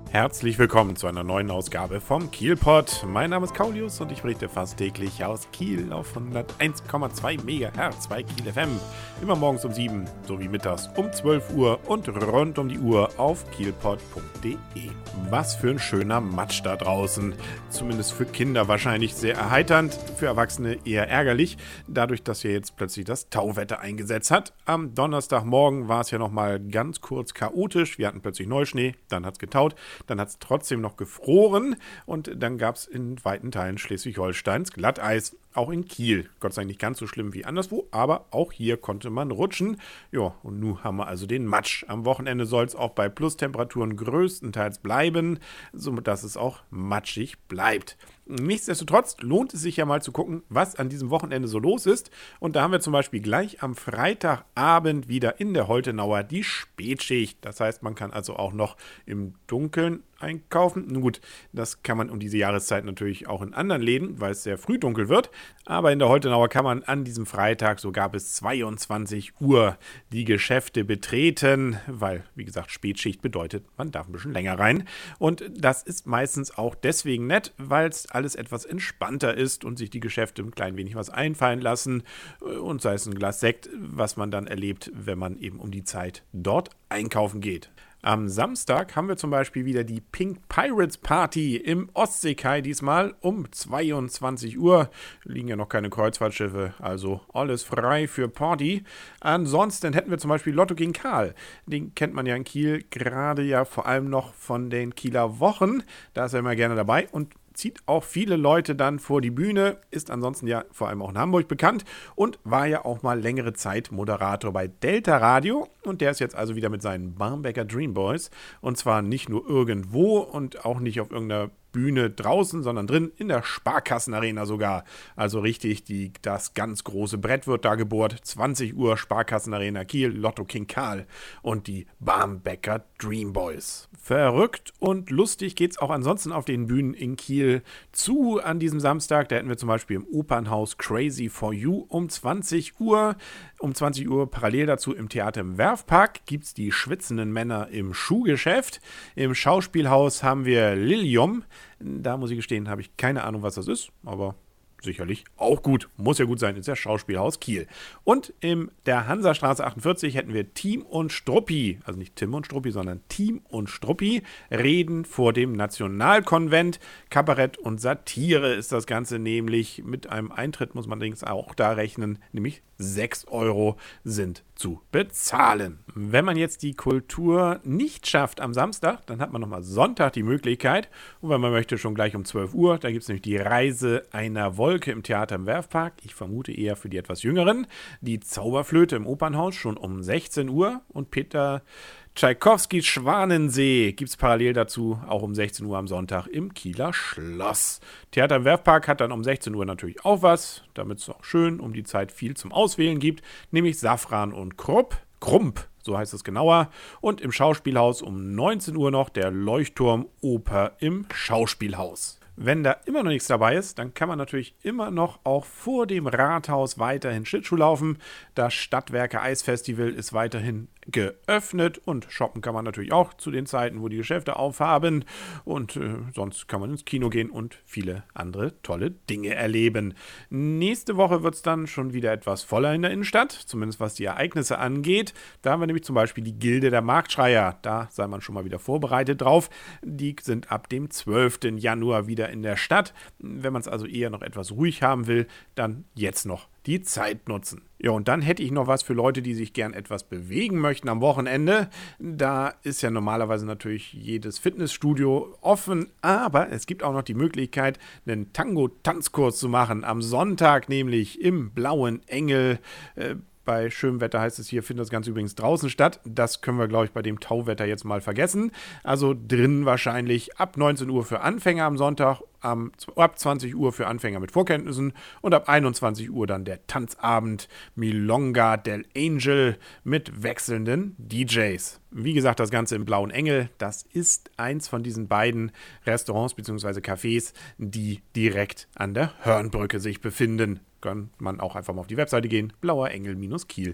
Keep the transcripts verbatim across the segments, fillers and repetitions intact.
Herzlich willkommen zu einer neuen Ausgabe vom Kielpot. Mein Name ist Kaulius und ich berichte fast täglich aus Kiel auf hunderteins Komma zwei Megahertz bei Kiel F M. Immer morgens um sieben sowie mittags um zwölf Uhr und rund um die Uhr auf kielpot punkt de. Was für ein schöner Matsch da draußen. Zumindest für Kinder wahrscheinlich sehr erheiternd, für Erwachsene eher ärgerlich, dadurch, dass hier jetzt plötzlich das Tauwetter eingesetzt hat. Am Donnerstagmorgen war es ja nochmal ganz kurz chaotisch. Wir hatten plötzlich Neuschnee, dann hat es getaut. Dann hat es trotzdem noch gefroren und dann gab es in weiten Teilen Schleswig-Holsteins Glatteis, auch in Kiel. Gott sei Dank nicht ganz so schlimm wie anderswo, aber auch hier konnte man rutschen. Ja, und nun haben wir also den Matsch. Am Wochenende soll es auch bei Plustemperaturen größtenteils bleiben, sodass es auch matschig bleibt. Nichtsdestotrotz lohnt es sich ja mal zu gucken, was an diesem Wochenende so los ist. Und da haben wir zum Beispiel gleich am Freitagabend wieder in der Holtenauer die Spätschicht. Das heißt, man kann also auch noch im Dunkeln einkaufen. Nun gut, das kann man um diese Jahreszeit natürlich auch in anderen Läden, weil es sehr früh dunkel wird. Aber in der Holtenauer kann man an diesem Freitag sogar bis zweiundzwanzig Uhr die Geschäfte betreten, weil, wie gesagt, Spätschicht bedeutet, man darf ein bisschen länger rein. Und das ist meistens auch deswegen nett, weil es alles etwas entspannter ist und sich die Geschäfte ein klein wenig was einfallen lassen. Und sei es ein Glas Sekt, was man dann erlebt, wenn man eben um die Zeit dort einkaufen geht. Am Samstag haben wir zum Beispiel wieder die Pink Pirates Party im Ostseekai, diesmal um zweiundzwanzig Uhr. Liegen ja noch keine Kreuzfahrtschiffe, also alles frei für Party. Ansonsten hätten wir zum Beispiel Lotto gegen Karl. Den kennt man ja in Kiel, gerade ja vor allem noch von den Kieler Wochen. Da ist er immer gerne dabei und zieht auch viele Leute dann vor die Bühne, ist ansonsten ja vor allem auch in Hamburg bekannt und war ja auch mal längere Zeit Moderator bei Delta Radio und der ist jetzt also wieder mit seinen Barmbecker Dream Boys und zwar nicht nur irgendwo und auch nicht auf irgendeiner Bühne draußen, sondern drin in der Sparkassenarena sogar. Also richtig, die, das ganz große Brett wird da gebohrt. zwanzig Uhr Sparkassenarena Kiel, Lotto King Karl und die Barmbecker Dream Boys. Verrückt und lustig geht's auch ansonsten auf den Bühnen in Kiel zu an diesem Samstag. Da hätten wir zum Beispiel im Opernhaus Crazy for You um zwanzig Uhr. Um zwanzig Uhr parallel dazu im Theater im Werfpark gibt's die schwitzenden Männer im Schuhgeschäft. Im Schauspielhaus haben wir Lilium. Da muss ich gestehen, habe ich keine Ahnung, was das ist, aber sicherlich auch gut. Muss ja gut sein, ist ja Schauspielhaus Kiel. Und in der Hansastraße achtundvierzig hätten wir Tim und Struppi, also nicht Tim und Struppi, sondern Tim und Struppi, reden vor dem Nationalkonvent. Kabarett und Satire ist das Ganze nämlich. Mit einem Eintritt muss man allerdings auch da rechnen, nämlich sechs Euro sind zu bezahlen. Wenn man jetzt die Kultur nicht schafft am Samstag, dann hat man nochmal Sonntag die Möglichkeit. Und wenn man möchte, schon gleich um zwölf Uhr, da gibt es nämlich die Reise einer Wolke im Theater im Werfpark. Ich vermute eher für die etwas Jüngeren. Die Zauberflöte im Opernhaus schon um sechzehn Uhr und Peter Tschaikowskis Schwanensee gibt es parallel dazu auch um sechzehn Uhr am Sonntag im Kieler Schloss. Theater im Werfpark hat dann um sechzehn Uhr natürlich auch was, damit es auch schön um die Zeit viel zum Auswählen gibt, nämlich Safran und Krupp, Krump, so heißt es genauer. Und im Schauspielhaus um neunzehn Uhr noch der Leuchtturm Oper im Schauspielhaus. Wenn da immer noch nichts dabei ist, dann kann man natürlich immer noch auch vor dem Rathaus weiterhin Schlittschuh laufen. Das Stadtwerke Eisfestival ist weiterhin geöffnet und shoppen kann man natürlich auch zu den Zeiten, wo die Geschäfte aufhaben. Und äh, sonst kann man ins Kino gehen und viele andere tolle Dinge erleben. Nächste Woche wird es dann schon wieder etwas voller in der Innenstadt, zumindest was die Ereignisse angeht. Da haben wir nämlich zum Beispiel die Gilde der Marktschreier. Da sei man schon mal wieder vorbereitet drauf. Die sind ab dem zwölften Januar wieder in der Stadt. Wenn man es also eher noch etwas ruhig haben will, dann jetzt noch die Zeit nutzen. Ja, und dann hätte ich noch was für Leute, die sich gern etwas bewegen möchten am Wochenende. Da ist ja normalerweise natürlich jedes Fitnessstudio offen, aber es gibt auch noch die Möglichkeit, einen Tango-Tanzkurs zu machen. Am Sonntag nämlich im Blauen Engel. Äh, Bei schönem Wetter heißt es hier, findet das Ganze übrigens draußen statt. Das können wir, glaube ich, bei dem Tauwetter jetzt mal vergessen. Also drin wahrscheinlich ab neunzehn Uhr für Anfänger am Sonntag, am, ab zwanzig Uhr für Anfänger mit Vorkenntnissen und ab einundzwanzig Uhr dann der Tanzabend Milonga del Angel mit wechselnden D Js. Wie gesagt, das Ganze im Blauen Engel, das ist eins von diesen beiden Restaurants bzw. Cafés, die direkt an der Hörnbrücke sich befinden. Kann man auch einfach mal auf die Webseite gehen, blauerengel Bindestrich kiel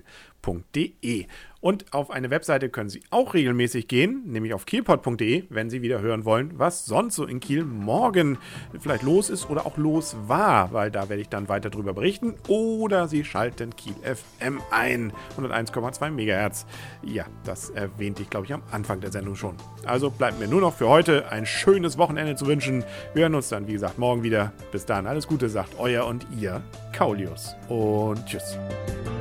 punkt de. Und auf eine Webseite können Sie auch regelmäßig gehen, nämlich auf kielpot punkt de, wenn Sie wieder hören wollen, was sonst so in Kiel morgen vielleicht los ist oder auch los war, weil da werde ich dann weiter drüber berichten. Oder Sie schalten Kiel F M ein, hunderteins Komma zwei Megahertz. Ja, das erwähnte ich, glaube ich, am Anfang der Sendung schon. Also bleibt mir nur noch für heute ein schönes Wochenende zu wünschen. Wir hören uns dann, wie gesagt, morgen wieder. Bis dann, alles Gute, sagt euer und ihr Kaulius. Und tschüss.